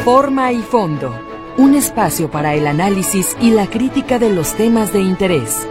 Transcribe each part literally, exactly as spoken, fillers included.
Forma y fondo, un espacio para el análisis y la crítica de los temas de interés.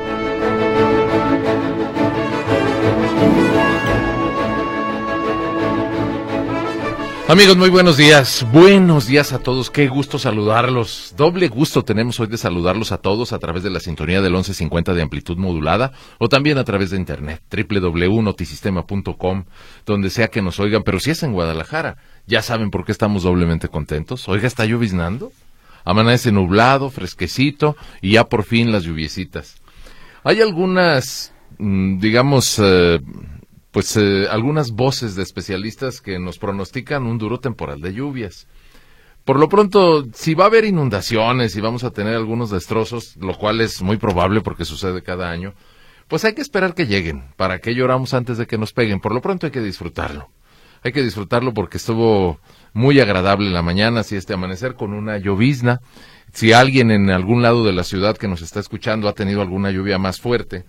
Amigos, muy buenos días, buenos días a todos, qué gusto saludarlos, doble gusto tenemos hoy de saludarlos a todos a través de la sintonía del once cincuenta de amplitud modulada o también a través de internet, doble u doble u doble u punto notisistema punto com, donde sea que nos oigan, pero si es en Guadalajara, ya saben por qué estamos doblemente contentos. Oiga, está lloviznando, amanece nublado, fresquecito y ya por fin las lluviecitas. Hay algunas, digamos... Eh, Pues eh, algunas voces de especialistas que nos pronostican un duro temporal de lluvias. Por lo pronto, si va a haber inundaciones y vamos a tener algunos destrozos, lo cual es muy probable porque sucede cada año, pues hay que esperar que lleguen. ¿Para qué lloramos antes de que nos peguen? Por lo pronto hay que disfrutarlo. Hay que disfrutarlo porque estuvo muy agradable en la mañana, así este amanecer con una llovizna. Si alguien en algún lado de la ciudad que nos está escuchando ha tenido alguna lluvia más fuerte,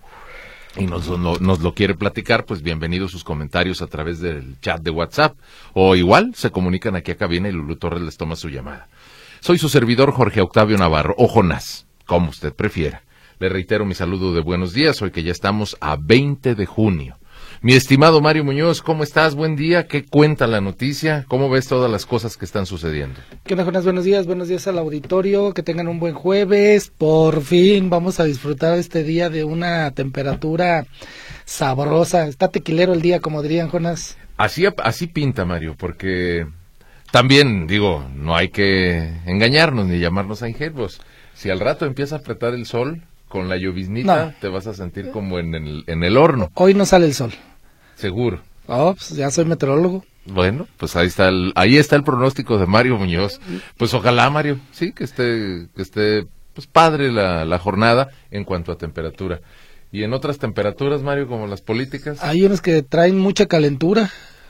y nos, no, nos lo quiere platicar, pues bienvenidos sus comentarios a través del chat de WhatsApp, o igual se comunican aquí a cabina y Lulú Torres les toma su llamada. Soy su servidor Jorge Octavio Navarro, o Jonás, como usted prefiera. Le reitero mi saludo de buenos días, hoy que ya estamos a veinte de junio. Mi estimado Mario Muñoz, ¿cómo estás? Buen día, ¿qué cuenta la noticia? ¿Cómo ves todas las cosas que están sucediendo? ¿Qué onda, Jonás? Buenos días, buenos días al auditorio, que tengan un buen jueves. Por fin vamos a disfrutar este día de una temperatura sabrosa. Está tequilero el día, como dirían, Jonás. Así, así pinta, Mario, porque también, digo, no hay que engañarnos ni llamarnos a ingenuos. Si al rato empieza a apretar el sol, con la lloviznita, no, te vas a sentir como en el, en el horno. Hoy no sale el sol. Seguro. Oh, pues ya soy meteorólogo. Bueno, pues ahí está el, ahí está el pronóstico de Mario Muñoz. Pues ojalá, Mario, sí, que esté, que esté, pues padre la, la jornada en cuanto a temperatura. Y en otras temperaturas, Mario, como las políticas. Hay unos que traen mucha calentura.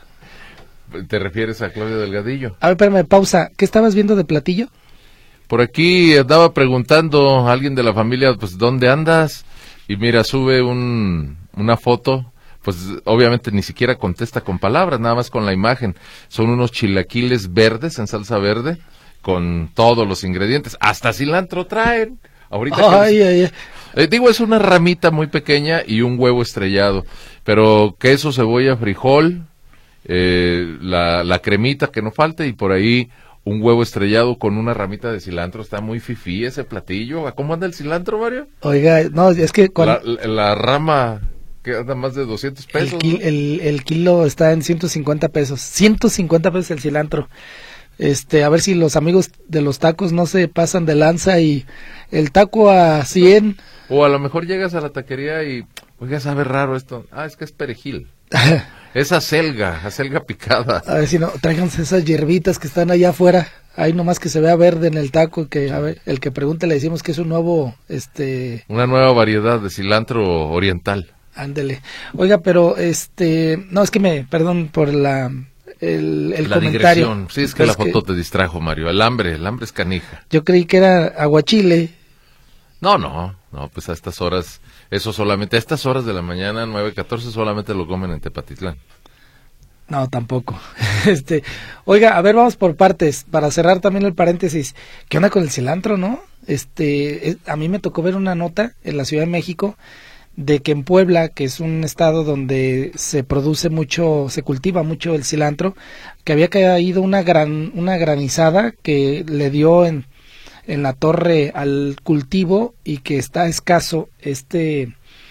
¿Te refieres a Claudia Delgadillo? A ver, espérame, pausa. ¿Qué estabas viendo de platillo? Por aquí andaba preguntando a alguien de la familia, pues, ¿dónde andas? Y mira, sube un, una foto. Pues obviamente ni siquiera contesta con palabras, nada más con la imagen. Son unos chilaquiles verdes en salsa verde con todos los ingredientes. Hasta cilantro traen. Ahorita ay, que... ay, ay. Eh, digo, es una ramita muy pequeña y un huevo estrellado. Pero queso, cebolla, frijol, eh, la, la cremita que no falte y por ahí un huevo estrellado con una ramita de cilantro. Está muy fifí ese platillo. ¿Cómo anda el cilantro, Mario? Oiga, no, es que... Cuando... La, la, la rama... que anda más de doscientos pesos. El, ki- ¿no? el, el kilo está en ciento cincuenta pesos. ciento cincuenta pesos el cilantro. Este, a ver si los amigos de los tacos no se pasan de lanza y el taco a cien. O a lo mejor llegas a la taquería y, oiga, sabe raro esto. Ah, es que es perejil. Es acelga, acelga picada. A ver si no, tráiganse esas hierbitas que están allá afuera. Ahí nomás que se vea verde en el taco, que a ver, el que pregunte le decimos que es un nuevo, este... Una nueva variedad de cilantro oriental. Ándele. Oiga, pero este, no, es que me, perdón por la, el, el la comentario. Digresión. Sí, es que pues la foto que te distrajo, Mario. El hambre, el hambre es canija. Yo creí que era aguachile. No, no, no, pues a estas horas, eso solamente, a estas horas de la mañana, nueve catorce, solamente lo comen en Tepatitlán. No, tampoco. Este, oiga, a ver, vamos por partes, para cerrar también el paréntesis. ¿Qué onda con el cilantro, no? Este, es, a mí me tocó ver una nota en la Ciudad de México de que en Puebla, que es un estado donde se produce mucho, se cultiva mucho el cilantro, que había caído una gran, una granizada que le dio en, en la torre al cultivo y que está escaso este,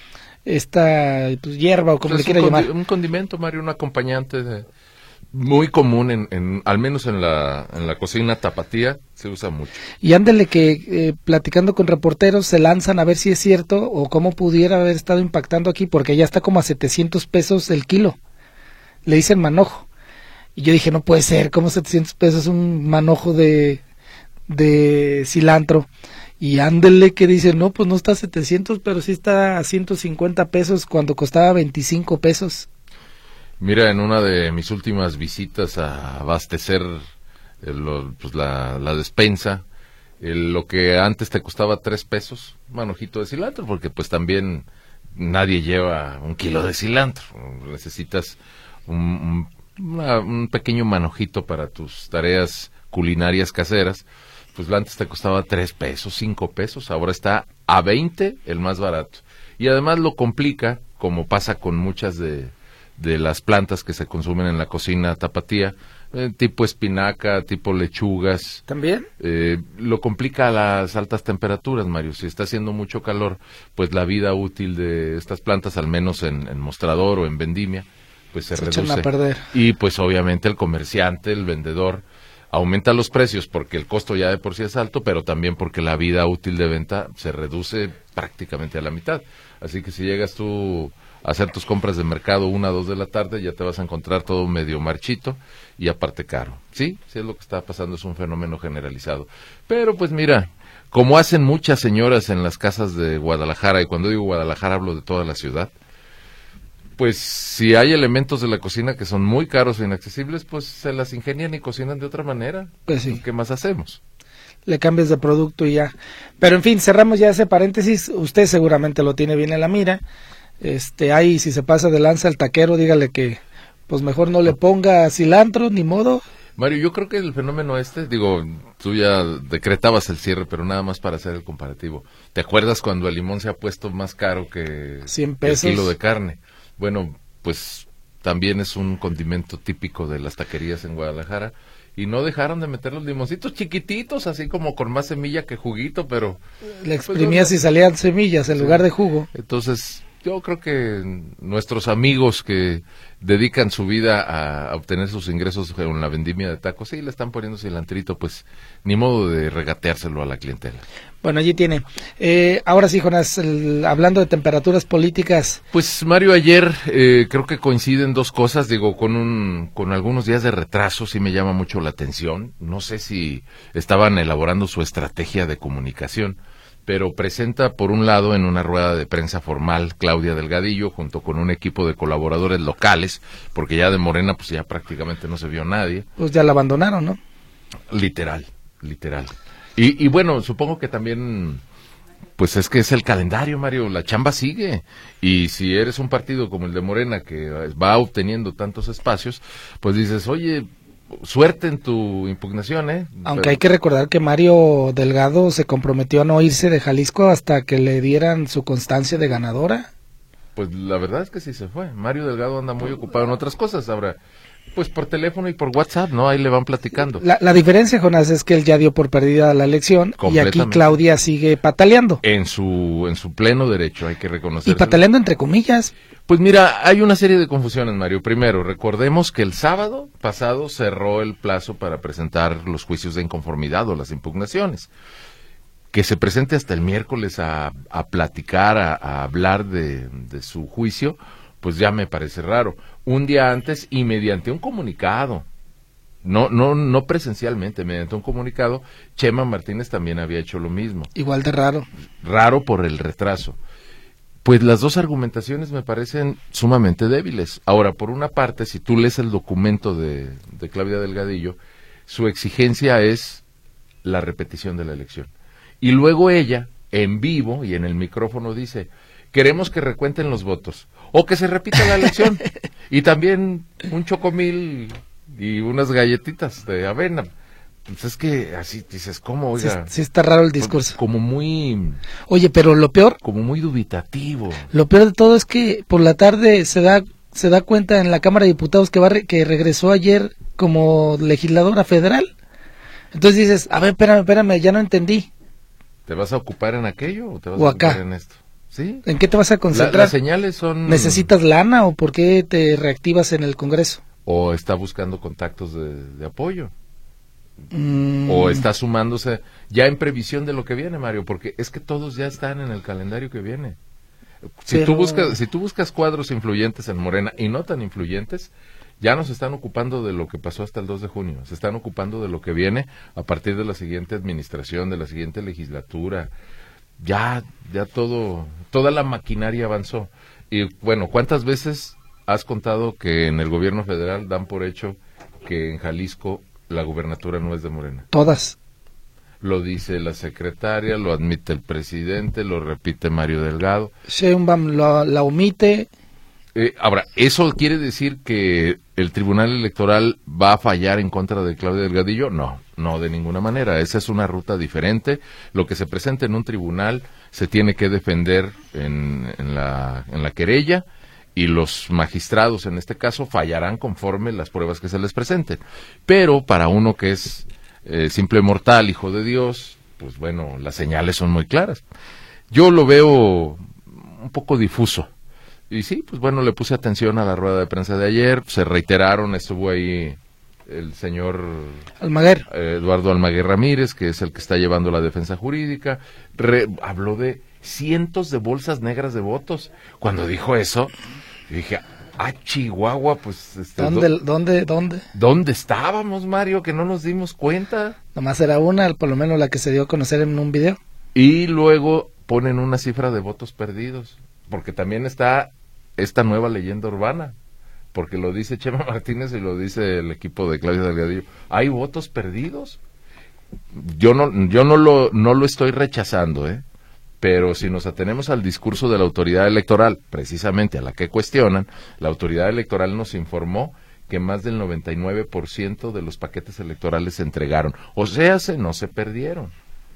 esta pues, hierba o como Pues le quiera un llamar. Condi- un condimento, Mario, un acompañante de, muy común, en, en, al menos en la, en la cocina tapatía, se usa mucho. Y ándele que eh, platicando con reporteros se lanzan a ver si es cierto o cómo pudiera haber estado impactando aquí, porque ya está como a setecientos pesos el kilo. Le dicen manojo. Y yo dije, no puede ser, ¿cómo setecientos pesos un manojo de, de cilantro? Y ándele que dice, no, pues no está a setecientos, pero sí está a ciento cincuenta pesos cuando costaba veinticinco pesos. Mira, en una de mis últimas visitas a abastecer eh, lo, pues la, la despensa, eh, lo que antes te costaba tres pesos, un manojito de cilantro, porque pues también nadie lleva un kilo de cilantro, necesitas un, un, una, un pequeño manojito para tus tareas culinarias caseras, pues antes te costaba tres pesos, cinco pesos, ahora está a veinte el más barato. Y además lo complica, como pasa con muchas de, de las plantas que se consumen en la cocina tapatía, eh, tipo espinaca, tipo lechugas. ¿También? Eh, lo complica a las altas temperaturas, Mario. Si está haciendo mucho calor, pues la vida útil de estas plantas, al menos en, en mostrador o en vendimia, pues se, se reduce. Echan a perder. Y pues obviamente el comerciante, el vendedor, aumenta los precios porque el costo ya de por sí es alto, pero también porque la vida útil de venta se reduce prácticamente a la mitad. Así que si llegas tú a hacer tus compras de mercado una o dos de la tarde, ya te vas a encontrar todo medio marchito y aparte caro. Sí, sí es lo que está pasando, es un fenómeno generalizado. Pero pues mira, como hacen muchas señoras en las casas de Guadalajara, y cuando digo Guadalajara hablo de toda la ciudad, pues si hay elementos de la cocina que son muy caros o inaccesibles, pues se las ingenian y cocinan de otra manera. Pues sí. ¿Qué más hacemos? Le cambias de producto y ya. Pero en fin, cerramos ya ese paréntesis. Usted seguramente lo tiene bien en la mira. Este, ahí si se pasa de lanza el taquero, dígale que pues mejor no le ponga cilantro, ni modo. Mario, yo creo que el fenómeno este, digo, tú ya decretabas el cierre, pero nada más para hacer el comparativo. ¿Te acuerdas cuando el limón se ha puesto más caro que cien pesos el kilo de carne? Bueno, pues también es un condimento típico de las taquerías en Guadalajara. Y no dejaron de meter los limoncitos chiquititos, así como con más semilla que juguito, pero... Le exprimías pues, y salían semillas en sí. lugar de jugo. Entonces, yo creo que nuestros amigos que dedican su vida a obtener sus ingresos en la vendimia de tacos, sí, le están poniendo cilantrito, pues ni modo de regateárselo a la clientela. Bueno, allí tiene. Eh, ahora sí, Jonás, el, hablando de temperaturas políticas. Pues, Mario, ayer eh, creo que coinciden dos cosas, digo, con un con algunos días de retraso, sí me llama mucho la atención. No sé si estaban elaborando su estrategia de comunicación, pero presenta, por un lado, en una rueda de prensa formal, Claudia Delgadillo, junto con un equipo de colaboradores locales, porque ya de Morena, pues ya prácticamente no se vio nadie. Pues ya la abandonaron, ¿no? Literal, literal. Y, y bueno, supongo que también, pues es que es el calendario, Mario, la chamba sigue. Y si eres un partido como el de Morena, que va obteniendo tantos espacios, pues dices, oye, suerte en tu impugnación, ¿eh? Aunque Pero... hay que recordar que Mario Delgado se comprometió a no irse de Jalisco hasta que le dieran su constancia de ganadora. Pues la verdad es que sí se fue. Mario Delgado anda muy ocupado en otras cosas. Ahora, pues por teléfono y por WhatsApp, ¿no? Ahí le van platicando. La, la diferencia, Jonás, es que él ya dio por perdida la elección y aquí Claudia sigue pataleando. En su en su pleno derecho, hay que reconocer. Y pataleando entre comillas. Pues mira, hay una serie de confusiones, Mario. Primero, recordemos que el sábado pasado cerró el plazo para presentar los juicios de inconformidad o las impugnaciones. Que se presente hasta el miércoles a, a platicar, a, a hablar de, de su juicio, pues ya me parece raro. Un día antes y mediante un comunicado, no no no presencialmente, mediante un comunicado, Chema Martínez también había hecho lo mismo. Igual de raro. Raro por el retraso. Pues las dos argumentaciones me parecen sumamente débiles. Ahora, por una parte, si tú lees el documento de, de Claudia Delgadillo, su exigencia es la repetición de la elección. Y luego ella, en vivo y en el micrófono, dice, queremos que recuenten los votos, o que se repita la elección, y también un chocomil y unas galletitas de avena. Pues es que así dices, ¿cómo? Oiga, sí, sí está raro el discurso. Como muy... Oye, pero lo peor... Como muy dubitativo. Lo peor de todo es que por la tarde se da se da cuenta en la Cámara de Diputados que va re, que regresó ayer como legisladora federal. Entonces dices, a ver, espérame, espérame, ya no entendí. ¿Te vas a ocupar en aquello o te vas o a acá. ocupar en esto? ¿Sí? ¿En qué te vas a concentrar? La, las señales son... ¿Necesitas lana o por qué te reactivas en el Congreso? O está buscando contactos de, de apoyo. Mm. O está sumándose ya en previsión de lo que viene, Mario, porque es que todos ya están en el calendario que viene. Si Pero... tú buscas, si tú buscas cuadros influyentes en Morena y no tan influyentes, ya no se están ocupando de lo que pasó hasta el dos de junio, se están ocupando de lo que viene a partir de la siguiente administración, de la siguiente legislatura. Ya, ya todo, toda la maquinaria avanzó. Y bueno, ¿cuántas veces has contado que en el gobierno federal dan por hecho que en Jalisco la gubernatura no es de Morena? Todas. Lo dice la secretaria, lo admite el presidente, lo repite Mario Delgado. Sheinbaum la, la omite. Eh, ahora, eso quiere decir que ¿el Tribunal Electoral va a fallar en contra de Claudia Delgadillo? No, no de ninguna manera. Esa es una ruta diferente. Lo que se presenta en un tribunal se tiene que defender en, en, la, en la querella, y los magistrados, en este caso, fallarán conforme las pruebas que se les presenten. Pero para uno que es eh, simple mortal, hijo de Dios, pues bueno, las señales son muy claras. Yo lo veo un poco difuso. Y sí, pues bueno, le puse atención a la rueda de prensa de ayer, se reiteraron, estuvo ahí el señor Almaguer. Eh, Eduardo Almaguer Ramírez, que es el que está llevando la defensa jurídica, re, habló de cientos de bolsas negras de votos. Cuando dijo eso, dije, ah, Chihuahua, pues... Este, ¿Dónde, do, dónde, dónde? ¿Dónde estábamos, Mario, que no nos dimos cuenta? Nomás era una, por lo menos la que se dio a conocer en un video. Y luego ponen una cifra de votos perdidos, porque también está esta nueva leyenda urbana, porque lo dice Chema Martínez y lo dice el equipo de Claudia Delgadillo. ¿Hay votos perdidos? Yo no, yo no lo, no lo estoy rechazando, ¿eh? Pero si nos atenemos al discurso de la autoridad electoral, precisamente a la que cuestionan, la autoridad electoral nos informó que más del noventa y nueve por ciento de los paquetes electorales se entregaron, o sea, se no se perdieron.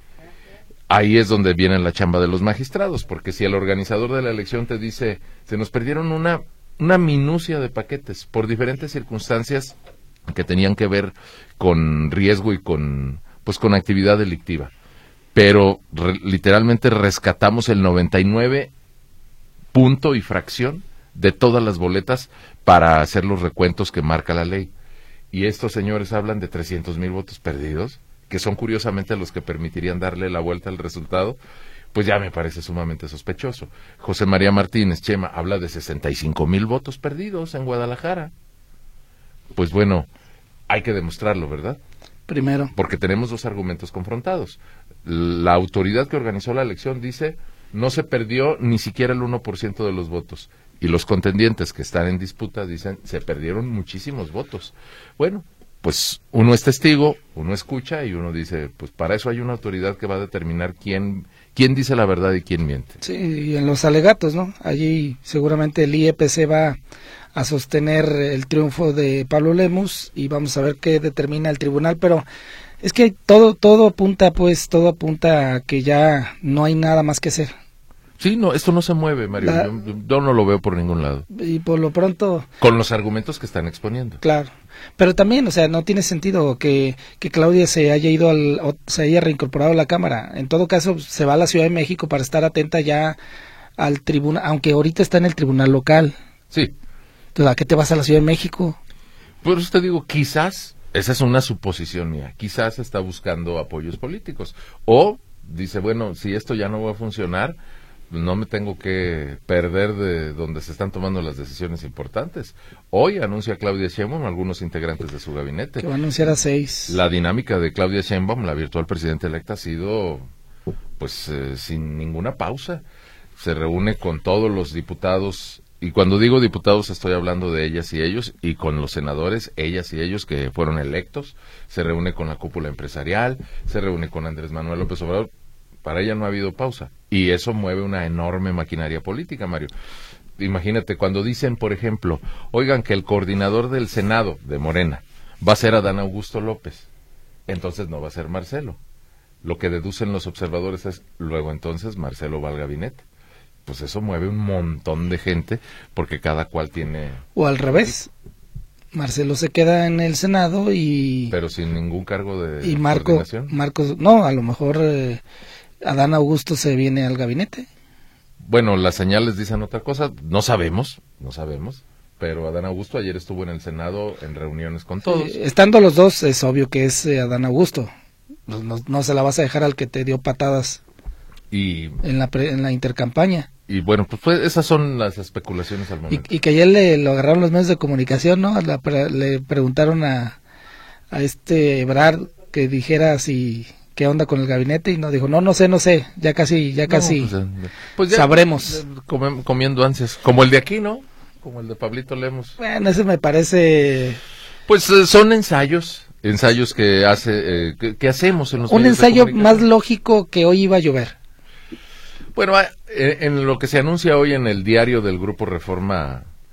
Ahí es donde viene la chamba de los magistrados, porque si el organizador de la elección te dice, se nos perdieron una, una minucia de paquetes por diferentes circunstancias que tenían que ver con riesgo y con, pues, con actividad delictiva, pero re, literalmente rescatamos el noventa y nueve punto y fracción de todas las boletas para hacer los recuentos que marca la ley. Y estos señores hablan de trescientos mil votos perdidos, que son curiosamente los que permitirían darle la vuelta al resultado. Pues ya me parece sumamente sospechoso. José María Martínez, Chema, habla de sesenta y cinco mil votos perdidos en Guadalajara. Pues bueno, hay que demostrarlo, ¿verdad? Primero. Porque tenemos dos argumentos confrontados. La autoridad que organizó la elección dice, no se perdió ni siquiera el uno por ciento de los votos. Y los contendientes que están en disputa dicen, se perdieron muchísimos votos. Bueno, pues uno es testigo, uno escucha y uno dice, pues para eso hay una autoridad que va a determinar quién, quién dice la verdad y quién miente. Sí, y en los alegatos, ¿no? Allí seguramente el I E P C va a sostener el triunfo de Pablo Lemus y vamos a ver qué determina el tribunal, pero es que todo, todo apunta, pues, todo apunta a que ya no hay nada más que hacer. Sí, no, esto no se mueve, Mario. La, yo, yo no lo veo por ningún lado. Y por lo pronto... Con los argumentos que están exponiendo. Claro. Pero también, o sea, no tiene sentido que, que Claudia se haya ido, al, o se haya reincorporado a la Cámara. En todo caso, se va a la Ciudad de México para estar atenta ya al tribunal, aunque ahorita está en el tribunal local. Sí. Entonces, ¿a qué te vas a la Ciudad de México? Por eso te digo, quizás, esa es una suposición mía, quizás está buscando apoyos políticos. O dice, bueno, si esto ya no va a funcionar, no me tengo que perder de donde se están tomando las decisiones importantes. Hoy anuncia Claudia Sheinbaum algunos integrantes de su gabinete. Que va a anunciar a seis. La dinámica de Claudia Sheinbaum, la virtual presidenta electa, ha sido pues eh, sin ninguna pausa. Se reúne con todos los diputados, y cuando digo diputados estoy hablando de ellas y ellos, y con los senadores, ellas y ellos que fueron electos. Se reúne con la cúpula empresarial, se reúne con Andrés Manuel López Obrador. Para ella no ha habido pausa, y eso mueve una enorme maquinaria política, Mario. Imagínate, cuando dicen, por ejemplo, oigan, que el coordinador del Senado de Morena va a ser Adán Augusto López, entonces no va a ser Marcelo. Lo que deducen los observadores es, luego entonces Marcelo va al gabinete. Pues eso mueve un montón de gente, porque cada cual tiene... O al revés, Marcelo se queda en el Senado y... Pero sin ningún cargo de y Marco, coordinación. Marcos, no, a lo mejor... Eh, Adán Augusto se viene al gabinete. Bueno, las señales dicen otra cosa, no sabemos, no sabemos, pero Adán Augusto ayer estuvo en el Senado en reuniones con todos. Sí, estando los dos, es obvio que es eh, Adán Augusto, no, no, no se la vas a dejar al que te dio patadas y en la, pre, en la intercampaña. Y bueno, pues, pues esas son las especulaciones al momento. Y, y que ayer le lo agarraron los medios de comunicación, ¿no? La, le preguntaron a, a este Ebrard que dijera si... qué onda con el gabinete, y no dijo, no, no sé, no sé, ya casi, ya casi no, pues, pues ya, sabremos. Com comiendo ansias, como el de aquí, ¿no? Como el de Pablito Lemus. Bueno, ese me parece... Pues eh, son ensayos, ensayos que hace, eh, que, que hacemos en los un ensayo más lógico que hoy iba a llover. Bueno, en, en lo que se anuncia hoy en el diario del Grupo Reforma,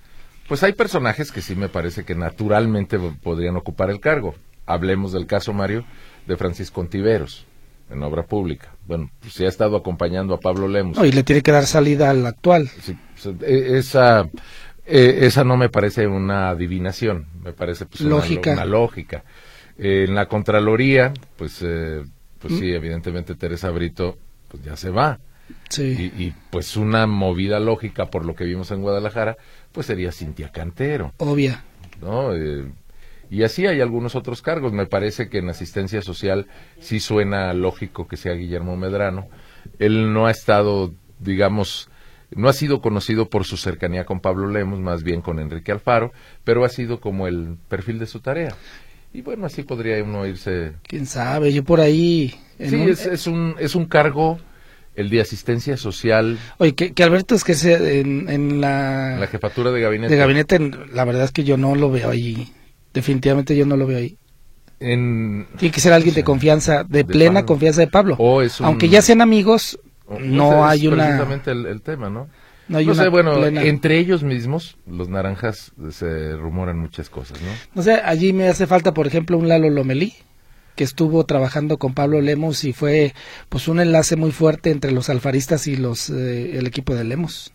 Pues hay personajes que sí me parece que naturalmente podrían ocupar el cargo. Hablemos del caso, Mario, de Francisco Ontiveros, en obra pública. Bueno, pues sí ha estado acompañando a Pablo Lemus. No, y le tiene que dar salida al actual. Sí, esa, eh, esa no me parece una adivinación, me parece pues lógica. Una, una lógica. Eh, en la Contraloría, pues, eh, pues ¿Mm? sí, evidentemente Teresa Brito pues ya se va. Sí. Y, y pues una movida lógica por lo que vimos en Guadalajara, pues sería Cintia Cantero. Obvia. ¿No? Eh, y así hay algunos otros cargos. Me parece que en asistencia social sí suena lógico que sea Guillermo Medrano. Él no ha estado, digamos, no ha sido conocido por su cercanía con Pablo Lemus, más bien con Enrique Alfaro, pero ha sido como el perfil de su tarea. Y bueno, así podría uno irse. ¿Quién sabe? Yo por ahí... Sí, un... es, es, un, es un cargo... El de asistencia social. Oye, que, que Alberto es que se, en, en la... La jefatura de gabinete. De gabinete, la verdad es que yo no lo veo ahí. Definitivamente yo no lo veo ahí. En, Tiene que ser alguien o sea, de confianza, de, de plena Pablo. confianza de Pablo. O es un, Aunque ya sean amigos, o, no pues hay es una... precisamente el, el tema, ¿no? No hay no una sé, bueno, plena... entre ellos mismos, los naranjas, se rumoran muchas cosas, ¿no? No sé, allí me hace falta, por ejemplo, un Lalo Lomelí, que estuvo trabajando con Pablo Lemus y fue pues un enlace muy fuerte entre los alfaristas y los eh, el equipo de Lemus.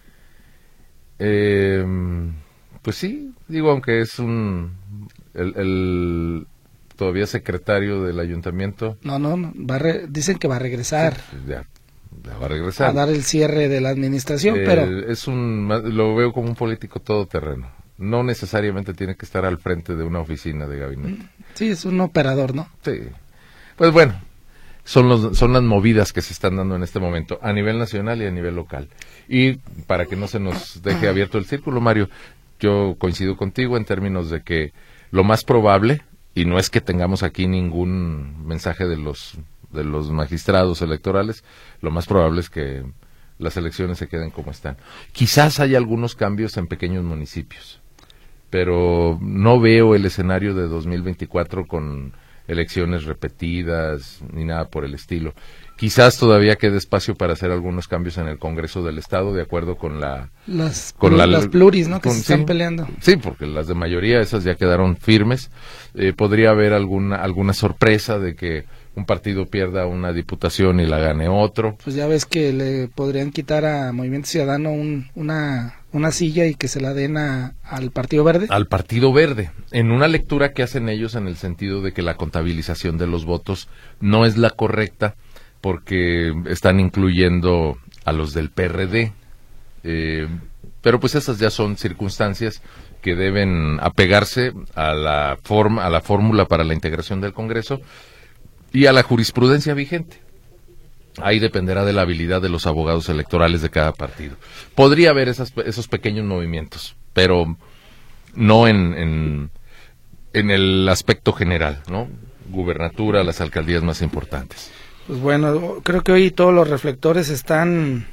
Eh, pues sí, digo, aunque es un el, el todavía secretario del ayuntamiento. No, no, no va a re, dicen que va a regresar. Sí, ya, ya va a regresar. A dar el cierre de la administración, eh, pero es un lo veo como un político todoterreno. No necesariamente tiene que estar al frente de una oficina de gabinete. Sí, es un operador, ¿no? Sí. Pues bueno, son los son las movidas que se están dando en este momento a nivel nacional y a nivel local. Y para que no se nos deje abierto el círculo, Mario, yo coincido contigo en términos de que lo más probable, y no es que tengamos aquí ningún mensaje de los de los magistrados electorales, lo más probable es que las elecciones se queden como están. Quizás haya algunos cambios en pequeños municipios, pero no veo el escenario de dos mil veinticuatro con elecciones repetidas ni nada por el estilo. Quizás todavía quede espacio para hacer algunos cambios en el Congreso del Estado, de acuerdo con la... Las, con la, las pluris, ¿no? Que con, se están sí, peleando. Sí, porque las de mayoría, esas ya quedaron firmes. Eh, podría haber alguna alguna sorpresa de que un partido pierda una diputación y la gane otro. Pues ya ves que le podrían quitar a Movimiento Ciudadano un, una... una silla y que se la den a, al Partido Verde. Al Partido Verde, en una lectura que hacen ellos en el sentido de que la contabilización de los votos no es la correcta porque están incluyendo a los del P R D. Eh, pero pues esas ya son circunstancias que deben apegarse a la forma, a la fórmula para la integración del Congreso y a la jurisprudencia vigente. Ahí dependerá de la habilidad de los abogados electorales de cada partido. Podría haber esas, esos pequeños movimientos, pero no en, en, en el aspecto general, ¿no? Gubernatura, las alcaldías más importantes. Pues bueno, creo que hoy todos los reflectores están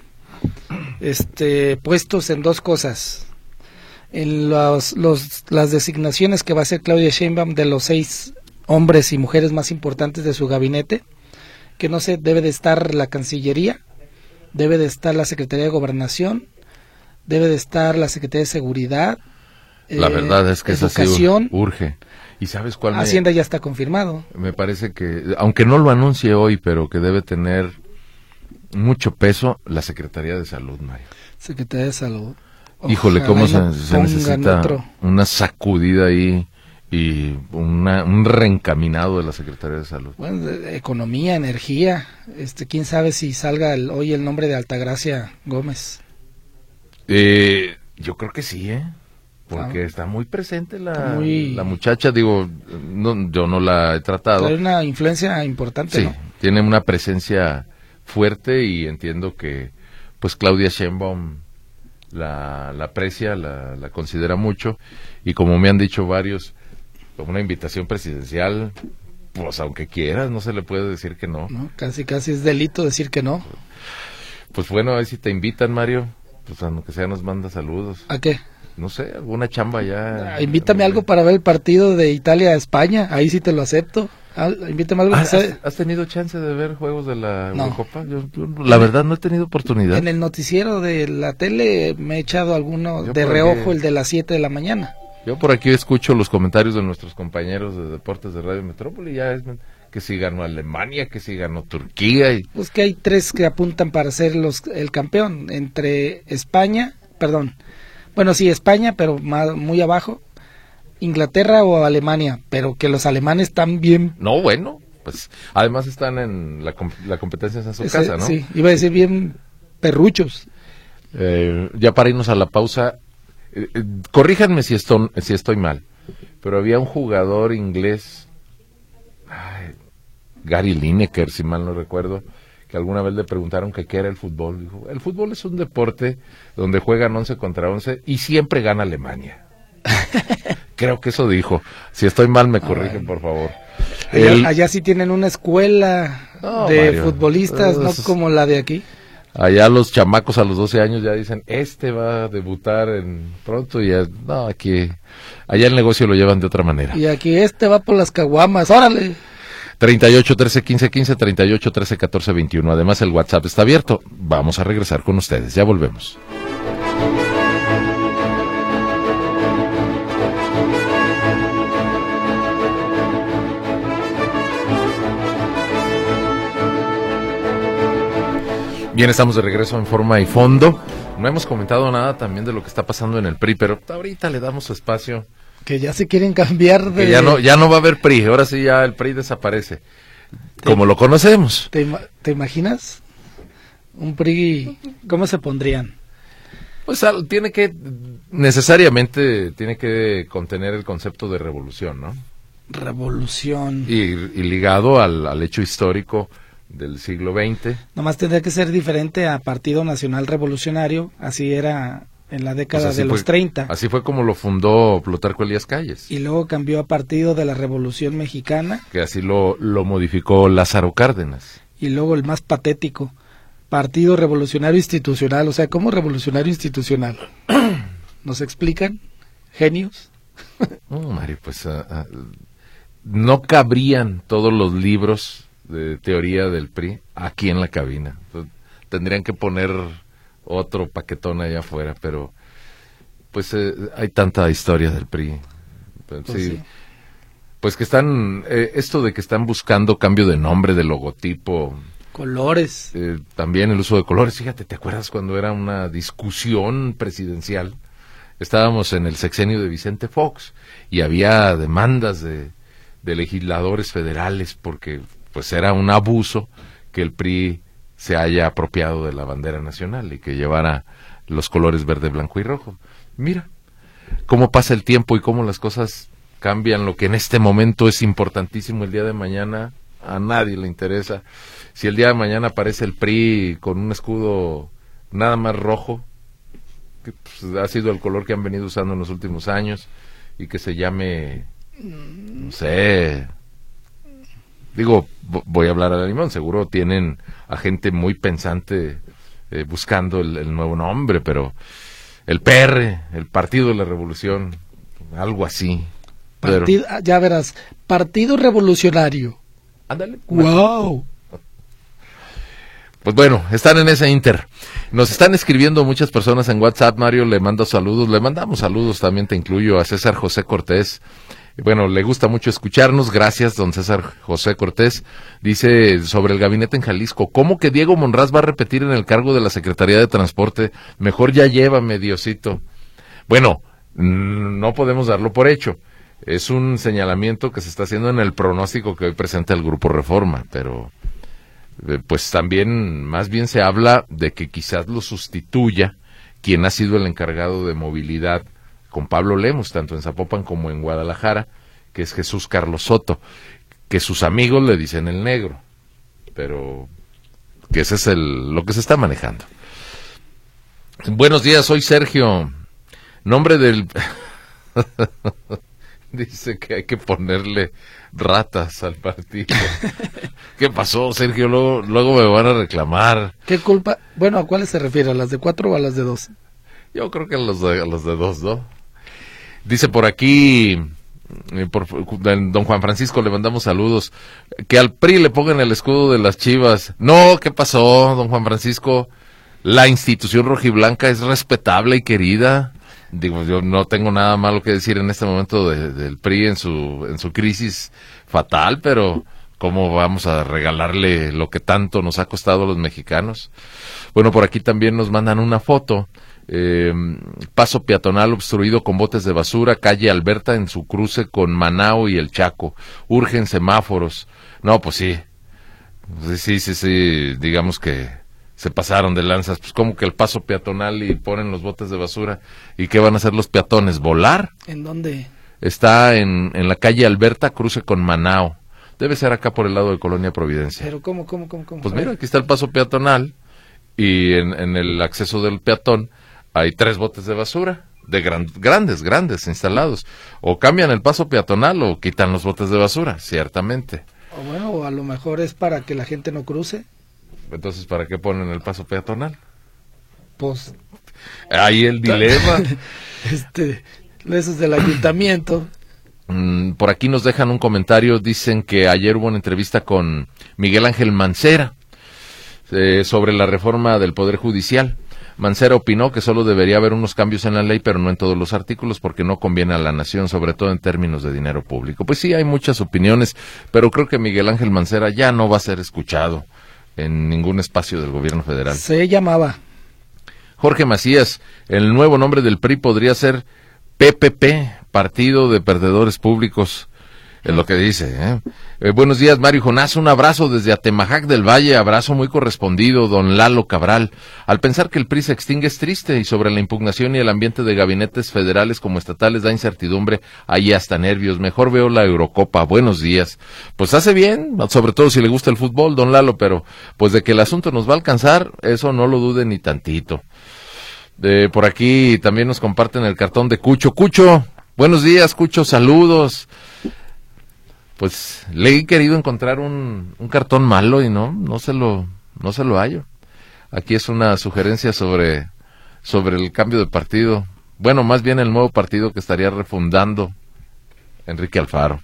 este, puestos en dos cosas. En los, los, las designaciones que va a hacer Claudia Sheinbaum de los seis hombres y mujeres más importantes de su gabinete, que no sé, debe de estar la Cancillería, debe de estar la Secretaría de Gobernación, debe de estar la Secretaría de Seguridad, la eh, verdad es que Educación, eso sí urge. ¿Y sabes cuál? Hacienda me, ya está confirmado. Me parece que, aunque no lo anuncie hoy, pero que debe tener mucho peso la Secretaría de Salud, Mario. Secretaría de Salud. Híjole, Ojalá cómo se, no se necesita otro. una sacudida ahí y una, un reencaminado de la Secretaría de Salud. Bueno, de, de economía, energía, este, quién sabe si salga el, hoy el nombre de Altagracia Gómez. Eh, yo creo que sí, ¿eh? Porque ah, está muy presente la, muy... la muchacha, digo, no, yo no la he tratado. Tiene una influencia importante, sí, ¿no? Tiene una presencia fuerte y entiendo que, pues, Claudia Sheinbaum la, la aprecia, la, la considera mucho y como me han dicho varios, como una invitación presidencial, pues aunque quieras, no se le puede decir que no. No, casi casi es delito decir que no. Pues bueno, a ver si te invitan, Mario, pues aunque sea nos manda saludos. ¿A qué? No sé, alguna chamba ya. Ah, invítame algo para ver el partido de Italia a España, ahí sí te lo acepto. Ah, invítame algo. ¿Has, ¿Has tenido chance de ver juegos de la no. Eurocopa? Yo, yo, la verdad, no he tenido oportunidad. En el noticiero de la tele me he echado alguno yo de reojo, aquí, el de las siete de la mañana. Yo por aquí escucho los comentarios de nuestros compañeros de deportes de Radio Metrópoli, ya es que si ganó Alemania, que si ganó Turquía. Y... Pues que hay tres que apuntan para ser los el campeón, entre España, perdón, bueno sí, España, pero más, muy abajo, Inglaterra o Alemania, pero que los alemanes están bien. No, bueno, pues además están en la, la competencia en su Ese, casa, ¿no? Sí, iba a decir bien perruchos. Eh, ya para irnos a la pausa, eh, eh, corríjanme si, esto, si estoy mal, pero había un jugador inglés, ay, Gary Lineker, si mal no recuerdo, que alguna vez le preguntaron que qué era el fútbol. Dijo, el fútbol es un deporte donde juegan once contra once y siempre gana Alemania. Creo que eso dijo. Si estoy mal, me corrigen, oh, por favor. Allá, el... allá sí tienen una escuela no, de Mario, futbolistas, no es... como la de aquí. Allá los chamacos a los doce años ya dicen, este va a debutar en pronto y ya, no, aquí, allá el negocio lo llevan de otra manera. Y aquí este va por las caguamas, órale. treinta y ocho, trece, quince, quince, treinta y ocho, trece, catorce, veintiuno. Además el WhatsApp está abierto. Vamos a regresar con ustedes, ya volvemos. Bien, estamos de regreso en Forma y Fondo. No hemos comentado nada también de lo que está pasando en el P R I, pero ahorita le damos su espacio. Que ya se quieren cambiar de... Que ya no, ya no va a haber P R I, ahora sí ya el P R I desaparece, como lo conocemos. ¿Te, te imaginas? Un P R I, ¿cómo se pondrían? Pues tiene que, necesariamente, tiene que contener el concepto de revolución, ¿no? Revolución. Y, y ligado al, al hecho histórico del siglo veinte. Nomás tendría que ser diferente a Partido Nacional Revolucionario, así era en la década pues de fue, los treinta. Así fue como lo fundó Plutarco Elías Calles. Y luego cambió a Partido de la Revolución Mexicana. Que así lo, lo modificó Lázaro Cárdenas. Y luego el más patético, Partido Revolucionario Institucional, o sea, ¿cómo revolucionario institucional? ¿Nos explican? ¿Genios? No, Mario, pues uh, uh, no cabrían todos los libros de teoría del P R I aquí en la cabina. Entonces, tendrían que poner otro paquetón allá afuera, pero pues eh, hay tanta historia del P R I. Pues, pues, sí, sí. pues que están, eh, esto de que están buscando cambio de nombre, de logotipo. Colores. Eh, también el uso de colores. Fíjate, ¿te acuerdas cuando era una discusión presidencial? Estábamos en el sexenio de Vicente Fox y había demandas de, de legisladores federales porque pues era un abuso que el P R I se haya apropiado de la bandera nacional y que llevara los colores verde, blanco y rojo. Mira cómo pasa el tiempo y cómo las cosas cambian. Lo que en este momento es importantísimo, el día de mañana a nadie le interesa. Si el día de mañana aparece el P R I con un escudo nada más rojo, que pues, ha sido el color que han venido usando en los últimos años, y que se llame, no sé... Digo, voy a hablar a la limón, seguro tienen a gente muy pensante eh, buscando el, el nuevo nombre, pero el P R, el Partido de la Revolución, algo así. Partido, pero... Ya verás, Partido Revolucionario. Ándale. ¡Wow! Pues bueno, están en ese inter. Nos están escribiendo muchas personas en WhatsApp, Mario, le mando saludos, le mandamos saludos, también te incluyo a César José Cortés. Bueno, le gusta mucho escucharnos, gracias, don César José Cortés. Dice sobre el gabinete en Jalisco, ¿cómo que Diego Monraz va a repetir en el cargo de la Secretaría de Transporte? Mejor ya llévame, Diosito. Bueno, no podemos darlo por hecho. Es un señalamiento que se está haciendo en el pronóstico que hoy presenta el Grupo Reforma, pero eh, pues también, más bien se habla de que quizás lo sustituya quien ha sido el encargado de movilidad con Pablo Lemus, tanto en Zapopan como en Guadalajara, que es Jesús Carlos Soto, que sus amigos le dicen el negro, pero que ese es el, lo que se está manejando. Buenos días, soy Sergio, nombre del... Dice que hay que ponerle ratas al partido. ¿Qué pasó, Sergio? Luego, luego me van a reclamar. ¿Qué culpa? Bueno, ¿a cuáles se refiere? ¿A las de cuatro o a las de dos? Yo creo que a los de, a los de dos, ¿no? Dice por aquí por, don Juan Francisco, le mandamos saludos. Que al P R I le pongan el escudo de las Chivas. No, ¿qué pasó, don Juan Francisco? La institución rojiblanca es respetable y querida. Digo, yo no tengo nada malo que decir en este momento de, del P R I en su, en su crisis fatal, pero ¿cómo vamos a regalarle lo que tanto nos ha costado a los mexicanos? Bueno, por aquí también nos mandan una foto. Eh, paso peatonal obstruido con botes de basura, calle Alberta en su cruce con Manao y el Chaco. Urgen semáforos. No, pues sí. Sí, sí, sí, digamos que se pasaron de lanzas. Pues como que el paso peatonal y ponen los botes de basura. ¿Y qué van a hacer los peatones? ¿Volar? ¿En dónde? Está en, en la calle Alberta, cruce con Manao. Debe ser acá por el lado de Colonia Providencia. ¿Pero cómo, cómo, cómo? cómo? Pues mira, aquí está el paso peatonal y en, en el acceso del peatón hay tres botes de basura, de gran, grandes, grandes, instalados. O cambian el paso peatonal o quitan los botes de basura, ciertamente. O bueno, o a lo mejor es para que la gente no cruce. Entonces, ¿para qué ponen el paso peatonal? Pues... ahí el dilema. este, eso es del ayuntamiento. Por aquí nos dejan un comentario, dicen que ayer hubo una entrevista con Miguel Ángel Mancera eh, sobre la reforma del Poder Judicial. Mancera opinó que solo debería haber unos cambios en la ley, pero no en todos los artículos, porque no conviene a la nación, sobre todo en términos de dinero público. Pues sí, hay muchas opiniones, pero creo que Miguel Ángel Mancera ya no va a ser escuchado en ningún espacio del gobierno federal. Se llamaba Jorge Macías, el nuevo nombre del P R I podría ser P P P, Partido de Perdedores Públicos, es lo que dice. ¿eh? Eh, buenos días, Mario Jonás, un abrazo desde Atemajac del Valle, abrazo muy correspondido, don Lalo Cabral. Al pensar que el P R I se extingue es triste, y sobre la impugnación y el ambiente de gabinetes federales como estatales da incertidumbre, ahí hasta nervios. Mejor veo la Eurocopa. Buenos días. Pues hace bien, sobre todo si le gusta el fútbol, don Lalo, pero pues de que el asunto nos va a alcanzar, eso no lo dude ni tantito. De por aquí también nos comparten el cartón de Cucho. Cucho, buenos días, Cucho, saludos. Pues le he querido encontrar un, un cartón malo y no, no se lo, no se lo hallo. Aquí es una sugerencia sobre, sobre el cambio de partido. Bueno, más bien el nuevo partido que estaría refundando Enrique Alfaro.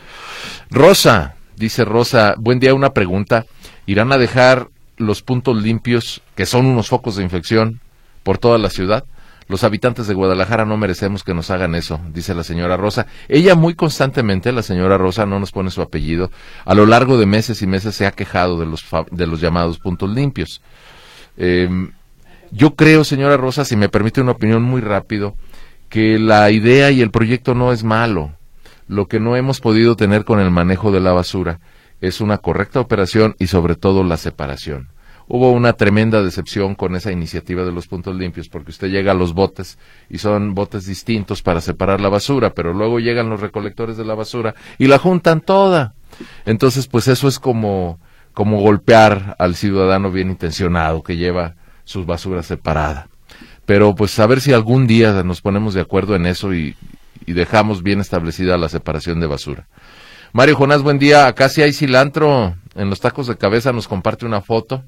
Rosa, dice Rosa, buen día, una pregunta. ¿Irán a dejar los puntos limpios, que son unos focos de infección, por toda la ciudad? Los habitantes de Guadalajara no merecemos que nos hagan eso, dice la señora Rosa. Ella muy constantemente, la señora Rosa, no nos pone su apellido, a lo largo de meses y meses se ha quejado de los, fa- de los llamados puntos limpios. Eh, yo creo, señora Rosa, si me permite una opinión muy rápido, que la idea y el proyecto no es malo. Lo que no hemos podido tener con el manejo de la basura es una correcta operación y sobre todo la separación. Hubo una tremenda decepción con esa iniciativa de los puntos limpios, porque usted llega a los botes y son botes distintos para separar la basura, pero luego llegan los recolectores de la basura y la juntan toda. Entonces, pues eso es como, como golpear al ciudadano bien intencionado que lleva su basura separada. Pero pues a ver si algún día nos ponemos de acuerdo en eso y, y dejamos bien establecida la separación de basura. Mario Jonás, buen día. Acá sí hay cilantro en los tacos de cabeza, nos comparte una foto.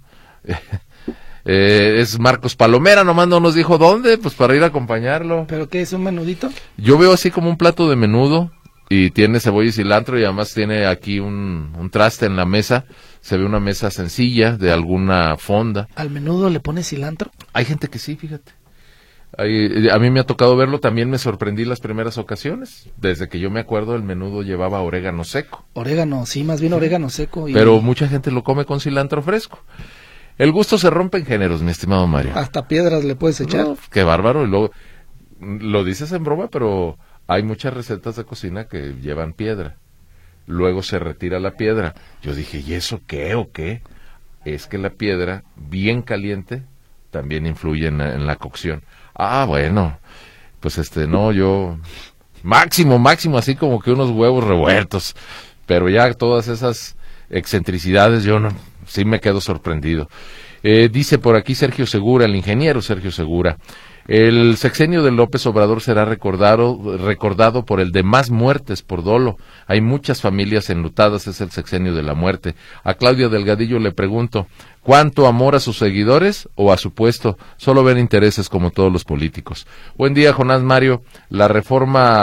Eh, es Marcos Palomera, nomás no nos dijo dónde, pues para ir a acompañarlo. ¿Pero qué es, un menudito? Yo veo así como un plato de menudo y tiene cebolla y cilantro y además tiene aquí un, un traste en la mesa. Se ve una mesa sencilla de alguna fonda. ¿Al menudo le pone cilantro? Hay gente que sí, fíjate. Hay, a mí me ha tocado verlo, también me sorprendí las primeras ocasiones. Desde que yo me acuerdo el menudo llevaba orégano seco. Orégano, sí, más bien orégano seco. Y... pero mucha gente lo come con cilantro fresco. El gusto se rompe en géneros, mi estimado Mario. Hasta piedras le puedes echar. No, qué bárbaro. Y luego, lo dices en broma, pero hay muchas recetas de cocina que llevan piedra. Luego se retira la piedra. Yo dije, ¿y eso qué o qué? Es que la piedra, bien caliente, también influye en la, en la cocción. Ah, bueno, pues este, no, yo... Máximo, máximo, así como que unos huevos revueltos. Pero ya todas esas excentricidades, yo no... sí me quedo sorprendido. Eh, dice por aquí Sergio Segura, el ingeniero Sergio Segura, el sexenio de López Obrador será recordado, recordado por el de más muertes por dolo. Hay muchas familias enlutadas, es el sexenio de la muerte. A Claudia Delgadillo le pregunto, ¿cuánto amor a sus seguidores o a su puesto? Solo ven intereses como todos los políticos. Buen día, Jonás Mario. La reforma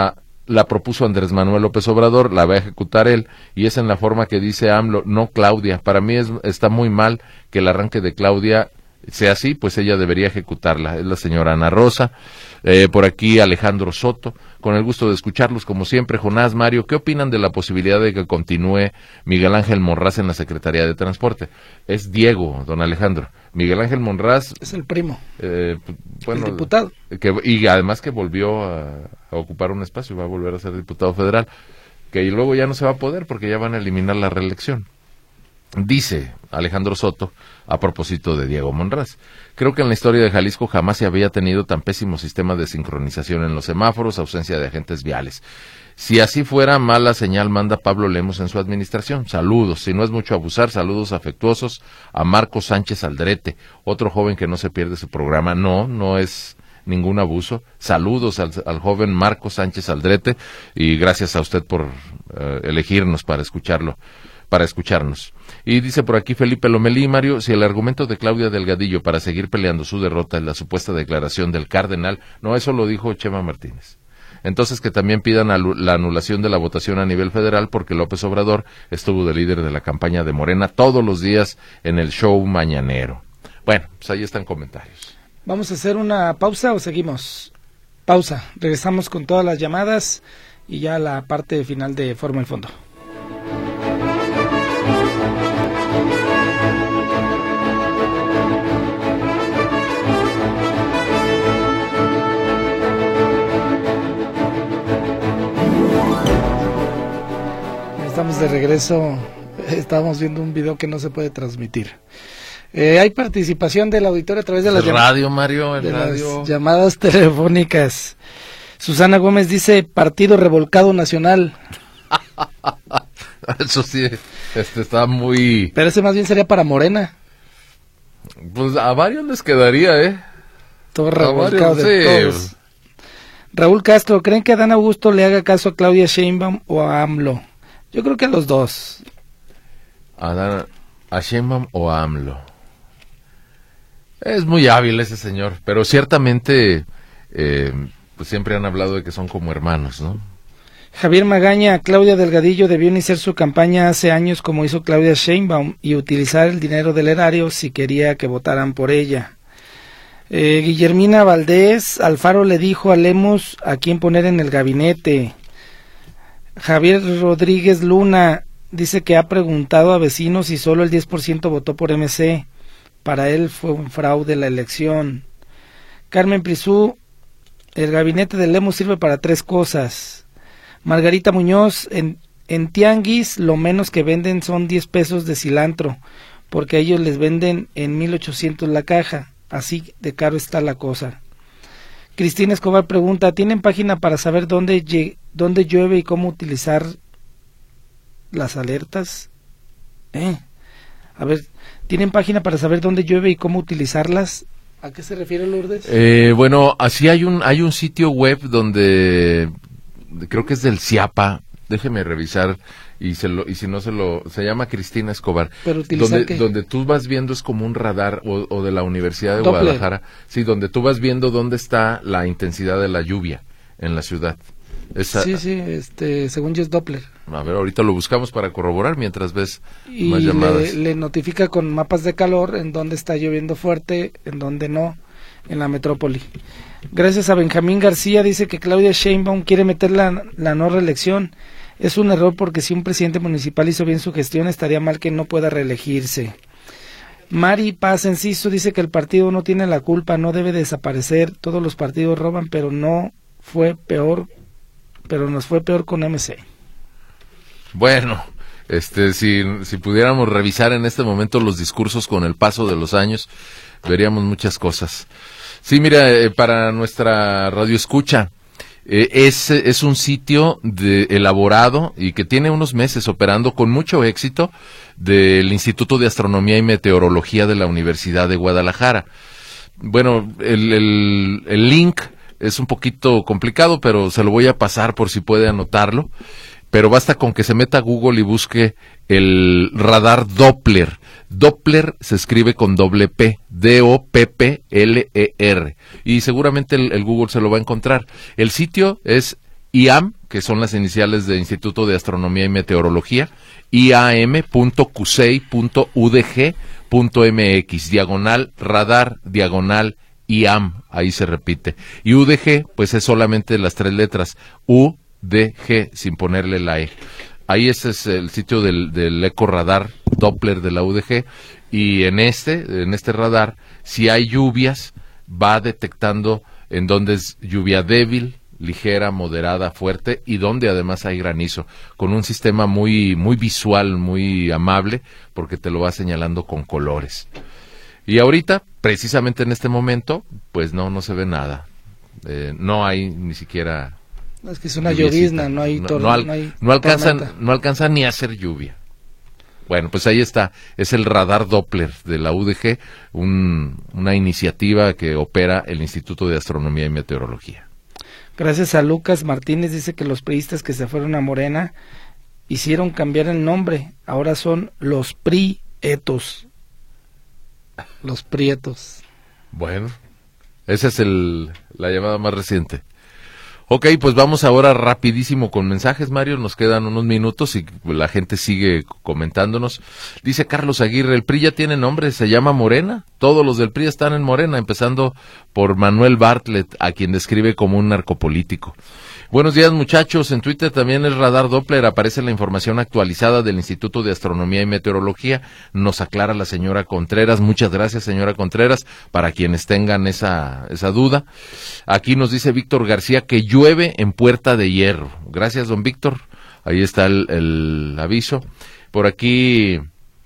la propuso Andrés Manuel López Obrador, la va a ejecutar él, y es en la forma que dice AMLO, no Claudia. Para mí es, está muy mal que el arranque de Claudia sea así, pues ella debería ejecutarla. Es la señora Ana Rosa, eh, por aquí Alejandro Soto, con el gusto de escucharlos como siempre. Jonás, Mario, ¿qué opinan de la posibilidad de que continúe Miguel Ángel Monraz en la Secretaría de Transporte? Es Diego, don Alejandro. Miguel Ángel Monraz es el primo, eh, bueno, el diputado. Que, y además que volvió a, a ocupar un espacio, va a volver a ser diputado federal, que luego ya no se va a poder porque ya van a eliminar la reelección. Dice Alejandro Soto, a propósito de Diego Monraz, creo que en la historia de Jalisco jamás se había tenido tan pésimo sistema de sincronización en los semáforos, ausencia de agentes viales. Si así fuera, mala señal manda Pablo Lemos en su administración. Saludos, si no es mucho abusar, saludos afectuosos a Marco Sánchez Aldrete, otro joven que no se pierde su programa. No, no es ningún abuso. Saludos al, al joven Marco Sánchez Aldrete, y gracias a usted por uh, elegirnos para escucharlo. para escucharnos. Y dice por aquí Felipe Lomelí, Mario, si el argumento de Claudia Delgadillo para seguir peleando su derrota es la supuesta declaración del cardenal, no, eso lo dijo Chema Martínez. Entonces que también pidan la anulación de la votación a nivel federal, porque López Obrador estuvo de líder de la campaña de Morena todos los días en el show mañanero. Bueno, pues ahí están comentarios. ¿Vamos a hacer una pausa o seguimos? Pausa, regresamos con todas las llamadas y ya la parte final de Forma el Fondo. Estamos de regreso, estábamos viendo un video que no se puede transmitir. Eh, hay participación del auditorio a través de las, el radio, Mario, el de radio. las llamadas telefónicas. Susana Gómez dice, Partido Revolcado Nacional. Eso sí, este está muy... Pero ese más bien sería para Morena. Pues a varios les quedaría, ¿eh? Todo revolcado varios, de sí. todos. Raúl Castro, ¿creen que Adán Augusto le haga caso a Claudia Sheinbaum o a AMLO? Yo creo que a los dos. ¿A, Dan, a Sheinbaum o a AMLO? Es muy hábil ese señor, pero ciertamente eh, pues siempre han hablado de que son como hermanos, ¿no? Javier Magaña, Claudia Delgadillo debió iniciar su campaña hace años como hizo Claudia Sheinbaum y utilizar el dinero del erario si quería que votaran por ella. Eh, Guillermina Valdés, Alfaro le dijo a Lemus a quién poner en el gabinete. Javier Rodríguez Luna dice que ha preguntado a vecinos y solo el diez por ciento votó por M C. Para él fue un fraude la elección. Carmen Prisú, el gabinete de Lemus sirve para tres cosas. Margarita Muñoz, en, en Tianguis lo menos que venden son diez pesos de cilantro, porque a ellos les venden en mil ochocientos la caja, así de caro está la cosa. Cristina Escobar pregunta, ¿tienen página para saber dónde, dónde llueve y cómo utilizar las alertas? ¿Eh? A ver, ¿tienen página para saber dónde llueve y cómo utilizarlas? ¿A qué se refiere Lourdes? Eh, bueno, así hay un hay un sitio web donde creo que es del CIAPA, déjeme revisar y se lo y si no se lo se llama Cristina Escobar. Pero utilizar donde qué? donde tú vas viendo es como un radar o, o de la Universidad de Doppler. Guadalajara, sí, donde tú vas viendo dónde está la intensidad de la lluvia en la ciudad. Esa, sí, sí, este, según yo es Doppler. A ver, ahorita lo buscamos para corroborar mientras ves y más llamadas. Le, le notifica con mapas de calor en dónde está lloviendo fuerte, en dónde no, en la metrópoli. Gracias a Benjamín García, dice que Claudia Sheinbaum quiere meter la, la no reelección. Es un error porque si un presidente municipal hizo bien su gestión, estaría mal que no pueda reelegirse. Mari Paz Enciso dice que el partido no tiene la culpa, no debe desaparecer. Todos los partidos roban, pero no fue peor, pero nos fue peor con M C. Bueno, este, si, si pudiéramos revisar en este momento los discursos con el paso de los años, veríamos muchas cosas. Sí, mira, eh, para nuestra radio escucha, eh, es, es un sitio de, elaborado y que tiene unos meses operando con mucho éxito del Instituto de Astronomía y Meteorología de la Universidad de Guadalajara. Bueno, el, el, el link es un poquito complicado, pero se lo voy a pasar por si puede anotarlo. Pero basta con que se meta a Google y busque el radar Doppler. Doppler se escribe con doble P, D O P P L E R. Y seguramente el, el Google se lo va a encontrar. El sitio es I A M, que son las iniciales de Instituto de Astronomía y Meteorología, I A M punto Q S E I punto U D G punto M X, diagonal radar, diagonal I A M, ahí se repite. Y U D G, pues es solamente las tres letras, U D G, sin ponerle la E. Ahí ese es el sitio del, del eco radar Doppler de la U D G, y en este, en este radar, si hay lluvias, va detectando en dónde es lluvia débil, ligera, moderada, fuerte, y donde además hay granizo, con un sistema muy, muy visual, muy amable, porque te lo va señalando con colores. Y ahorita, precisamente en este momento, pues no, no se ve nada. Eh, no hay ni siquiera... No, es que es una llovizna, no hay, tor- no, no, al, no hay no alcanzan, tormenta. no alcanza ni a hacer lluvia. Bueno, pues ahí está, es el radar Doppler de la U D G, un, una iniciativa que opera el Instituto de Astronomía y Meteorología. Gracias a Lucas Martínez, dice que los priistas que se fueron a Morena hicieron cambiar el nombre, ahora son los prietos. Los prietos. Bueno, esa es el, la llamada más reciente. Ok, pues vamos ahora rapidísimo con mensajes, Mario, nos quedan unos minutos y la gente sigue comentándonos. Dice Carlos Aguirre, el P R I ya tiene nombre, se llama Morena, todos los del P R I están en Morena, empezando por Manuel Bartlett, a quien describe como un narcopolítico. Buenos días, muchachos, en Twitter también el radar Doppler, aparece la información actualizada del Instituto de Astronomía y Meteorología, nos aclara la señora Contreras, muchas gracias señora Contreras, para quienes tengan esa, esa duda. Aquí nos dice Víctor García que llueve en Puerta de Hierro, gracias don Víctor, ahí está el, el aviso. Por aquí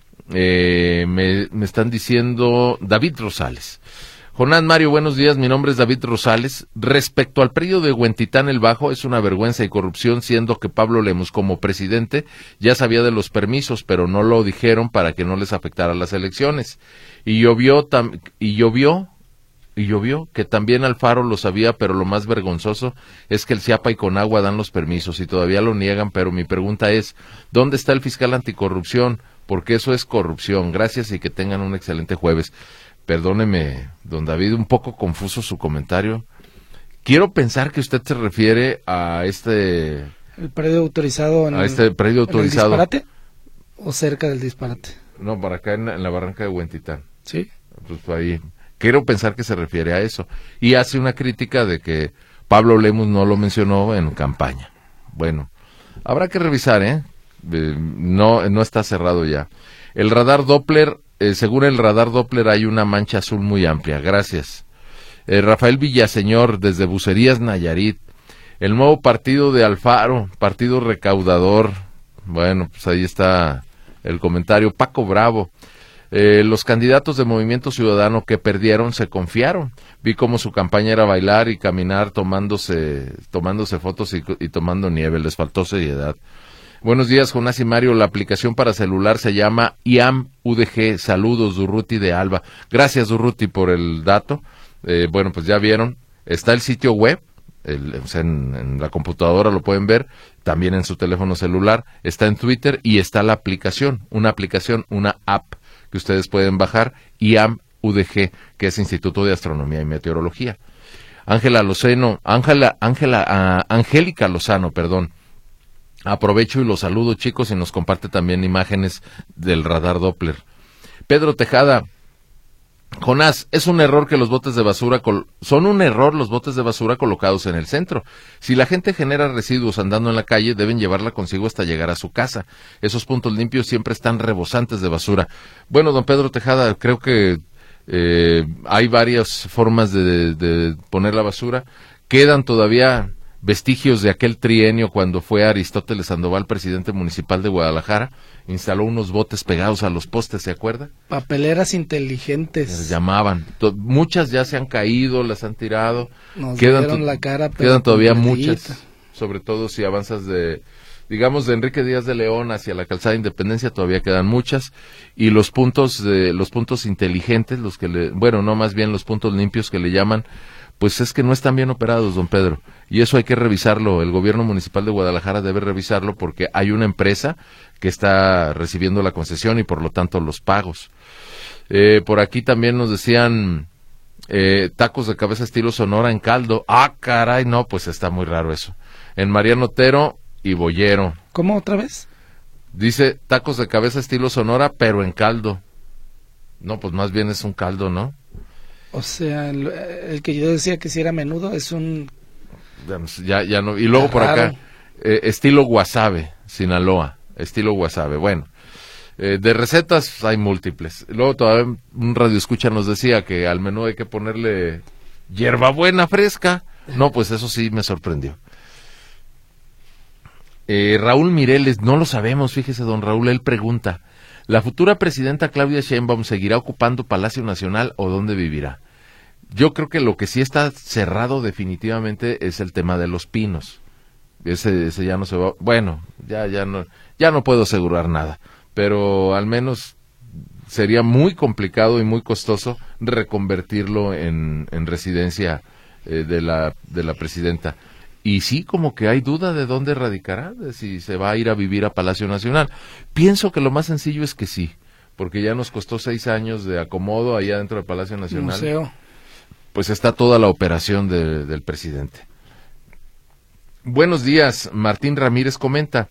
eh, me, me están diciendo David Rosales. Jonás Mario, buenos días, mi nombre es David Rosales. Respecto al predio de Huentitán el Bajo, es una vergüenza y corrupción, siendo que Pablo Lemus como presidente ya sabía de los permisos, pero no lo dijeron para que no les afectara las elecciones. Y llovió, tam- y llovió, y llovió, que también Alfaro lo sabía, pero lo más vergonzoso es que el Ciapa y Conagua dan los permisos y todavía lo niegan, pero mi pregunta es, ¿dónde está el fiscal anticorrupción? Porque eso es corrupción. Gracias y que tengan un excelente jueves. Perdóneme, don David, un poco confuso su comentario. Quiero pensar que usted se refiere a este... ¿El predio autorizado en, a este predio el, autorizado. ¿en el disparate? ¿O cerca del disparate? No, para acá en, en la barranca de Huentitán. Sí. Pues ahí. Quiero pensar que se refiere a eso. Y hace una crítica de que Pablo Lemus no lo mencionó en campaña. Bueno, habrá que revisar, ¿eh? eh no, no está cerrado ya. El radar Doppler... Eh, según el radar Doppler hay una mancha azul muy amplia, gracias. Eh, Rafael Villaseñor, desde Bucerías, Nayarit. El nuevo partido de Alfaro, partido recaudador. Bueno, pues ahí está el comentario. Paco Bravo. Eh, los candidatos de Movimiento Ciudadano que perdieron se confiaron. Vi cómo su campaña era bailar y caminar tomándose, tomándose fotos y, y tomando nieve, les faltó seriedad. Buenos días, Jonás y Mario. La aplicación para celular se llama I A M U D G. Saludos, Durruti de Alba. Gracias, Durruti, por el dato. Eh, bueno, pues ya vieron. Está el sitio web. El, o sea, en, en la computadora lo pueden ver. También en su teléfono celular. Está en Twitter y está la aplicación. Una aplicación, una app que ustedes pueden bajar. I A M U D G, que es Instituto de Astronomía y Meteorología. Ángela Lozano. Ángela, Ángela, uh, Angélica Lozano, perdón. Aprovecho y los saludo, chicos, y nos comparte también imágenes del radar Doppler. Pedro Tejada, Jonás, es un error que los botes de basura, col- son un error los botes de basura colocados en el centro. Si la gente genera residuos andando en la calle, deben llevarla consigo hasta llegar a su casa. Esos puntos limpios siempre están rebosantes de basura. Bueno, don Pedro Tejada, creo que eh, hay varias formas de, de, de poner la basura. Quedan todavía vestigios de aquel trienio cuando fue Aristóteles Sandoval, presidente municipal de Guadalajara, instaló unos botes pegados a los postes, ¿se acuerda? Papeleras inteligentes. Les llamaban. To- muchas ya se han caído, las han tirado. Nos quedan dieron to- la cara, pero quedan todavía completita. muchas, sobre todo si avanzas de, digamos, de Enrique Díaz de León hacia la calzada de Independencia, todavía quedan muchas. Y los puntos, de, los puntos inteligentes, los que le, bueno, no, más bien los puntos limpios que le llaman, pues es que no están bien operados, don Pedro, y eso hay que revisarlo. El gobierno municipal de Guadalajara debe revisarlo porque hay una empresa que está recibiendo la concesión y por lo tanto los pagos. Eh, por aquí también nos decían eh, tacos de cabeza estilo Sonora en caldo. Ah, caray, no, pues está muy raro eso. en Mariano Otero y Boyero. ¿Cómo otra vez? Dice tacos de cabeza estilo Sonora, pero en caldo. No, pues más bien es un caldo, ¿no? O sea, el, el que yo decía que si era menudo es un... Ya, ya no. Y luego por acá, eh, estilo Guasave, Sinaloa, estilo Guasave. Bueno, eh, de recetas hay múltiples. Luego todavía un radioescucha nos decía que al menú hay que ponerle hierbabuena fresca. No, pues eso sí me sorprendió. Eh, Raúl Mireles, no lo sabemos, fíjese don Raúl, él pregunta, ¿la futura presidenta Claudia Sheinbaum seguirá ocupando Palacio Nacional o dónde vivirá? Yo creo que lo que sí está cerrado definitivamente es el tema de los pinos. Ese, ese ya no se va, bueno, ya, ya no, ya no puedo asegurar nada, pero al menos sería muy complicado y muy costoso reconvertirlo en, en residencia eh, de la, de la presidenta. Y sí, como que hay duda de dónde radicará, de si se va a ir a vivir a Palacio Nacional. Pienso que lo más sencillo es que sí, porque ya nos costó seis años de acomodo allá dentro del Palacio Nacional. Museo. Pues está toda la operación de, del presidente. Buenos días, Martín Ramírez comenta,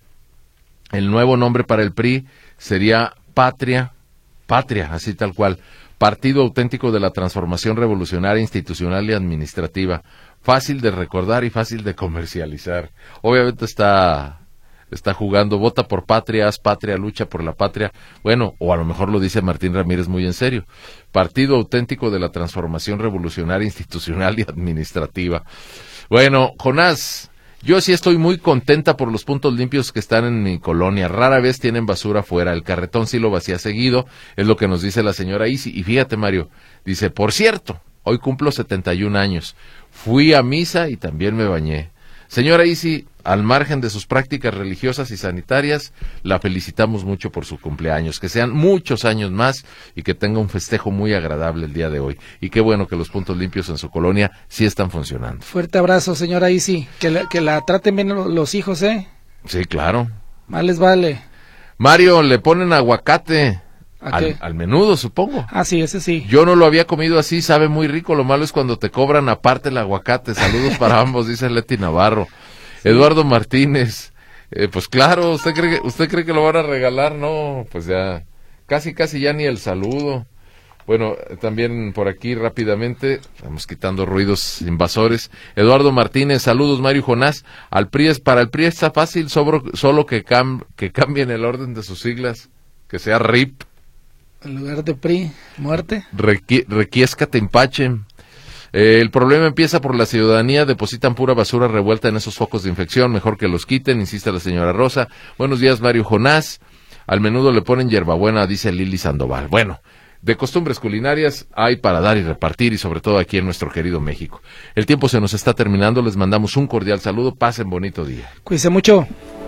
el nuevo nombre para el P R I sería Patria, Patria, así tal cual, Partido Auténtico de la Transformación Revolucionaria Institucional y Administrativa. Fácil de recordar y fácil de comercializar. Obviamente está, está jugando, vota por patria, haz patria, lucha por la patria. Bueno, o a lo mejor lo dice Martín Ramírez muy en serio. Partido Auténtico de la Transformación Revolucionaria Institucional y Administrativa. Bueno, Jonás, yo sí estoy muy contenta por los puntos limpios que están en mi colonia. Rara vez tienen basura afuera. El carretón sí lo vacía seguido, es lo que nos dice la señora Isi. Y fíjate, Mario, dice, por cierto, hoy cumplo setenta y un años. Fui a misa y también me bañé. Señora Isi, al margen de sus prácticas religiosas y sanitarias, la felicitamos mucho por su cumpleaños. Que sean muchos años más y que tenga un festejo muy agradable el día de hoy. Y qué bueno que los puntos limpios en su colonia sí están funcionando. Fuerte abrazo, señora Isi. Que la, que la traten bien los hijos, ¿eh? Sí, claro. Más les vale. Mario, le ponen aguacate. Al, al menudo, supongo. Ah, sí, ese sí. Yo no lo había comido así, sabe muy rico. Lo malo es cuando te cobran aparte el aguacate. Saludos para ambos, dice Leti Navarro. Sí. Eduardo Martínez, eh, pues claro, ¿usted cree, que, ¿usted cree que lo van a regalar? No, pues ya, casi, casi ya ni el saludo. Bueno, también por aquí rápidamente, estamos quitando ruidos invasores. Eduardo Martínez, saludos Mario y Jonás. Al P R I es, para el P R I está fácil, solo, solo que, cam, que cambien el orden de sus siglas, que sea R I P. En lugar de P R I, muerte. Requi, requiescate empache. Eh, el problema empieza por la ciudadanía, depositan pura basura revuelta en esos focos de infección, mejor que los quiten, insiste la señora Rosa. Buenos días, Mario Jonás. Al menudo le ponen hierbabuena, dice Lili Sandoval. Bueno, de costumbres culinarias hay para dar y repartir, y sobre todo aquí en nuestro querido México. El tiempo se nos está terminando, les mandamos un cordial saludo, pasen bonito día. Cuídense mucho.